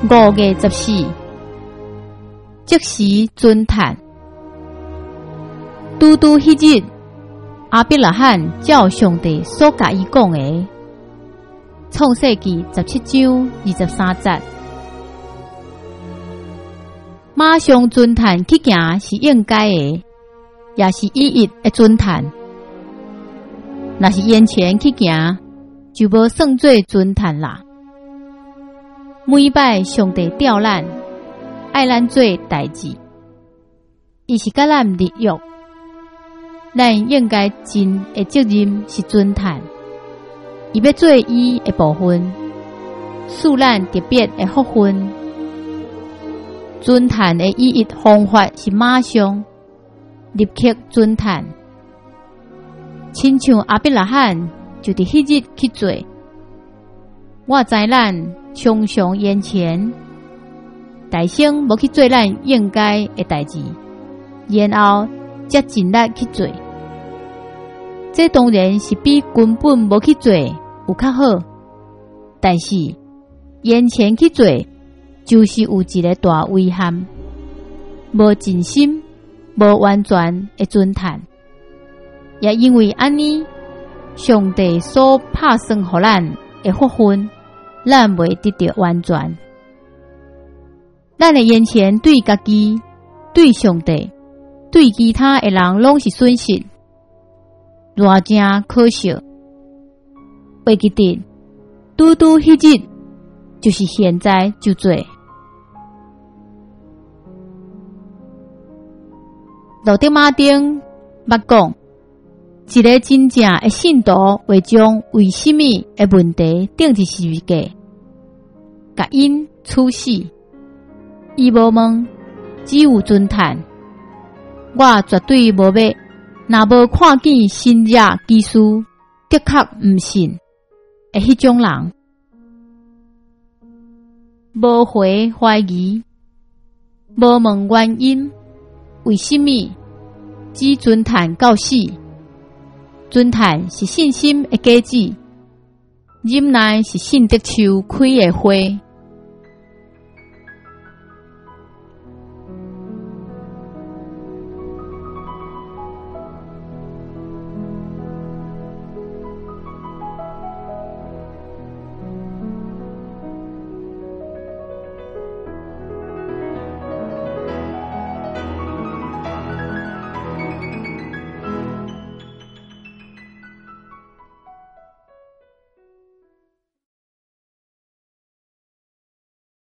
5月14，即时尊坛。拄迄日，阿伯拉罕照上帝所甲伊讲的，创世纪17章23节，马上尊坛去行是应该的，也是意义的尊坛。若是眼前去行，就无算做尊坛啦。每摆上帝调咱，爱咱做代志，伊是甲咱立约，咱应该尽的责任是尊坛，伊要做伊的部分，赐咱特别的福分。尊坛的意义方法是马上立刻尊坛，亲像阿伯拉罕就伫迄日去做。我知咱常常眼前，大声无去做咱应该的代志，然后才尽力去做。这当然是比根本无去做有较好，但是眼前去做，就是有一个大遗憾，无尽心、无完全的尊坛。也因为安尼，上帝所拍算予咱的福分，咱未得到完全。咱的眼前对家己、对上帝、对其他的人拢是损失，偌正可惜。会记得，拄迄日，就是现在就做。路德马丁捌讲，一个真正的信徒会将为什么的问题定伫十字架，甲因处死。伊无问，只有尊叹。我绝对无要，若无看见新约基督，的确毋信的迄种人，无回怀疑，无问原因，为什么只尊叹到死？尊叹是信心的果子，忍耐是信得树开的花。